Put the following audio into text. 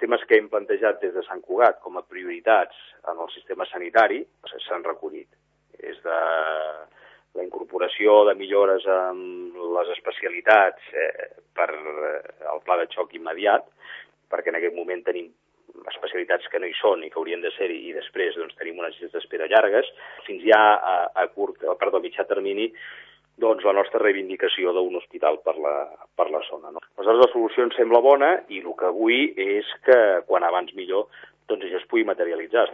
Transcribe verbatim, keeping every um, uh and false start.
temes que hem plantejat des de Sant Cugat com a prioritats en el sistema sanitari s'han recollit. És de la incorporació de millores en les especialitats eh, per al pla de xoc immediat, perquè en aquest moment tenim especialitats que no hi són i que haurien de ser-hi, i després doncs, tenim unes llistes d'espera llargues, fins ja a, a curt, perdó, a mitjà termini, doncs la nostra reivindicació d'un hospital per la, per la zona. No? Aleshores, la solució ens sembla bona i el que vull és que, quan abans millor, doncs això es pugui materialitzar.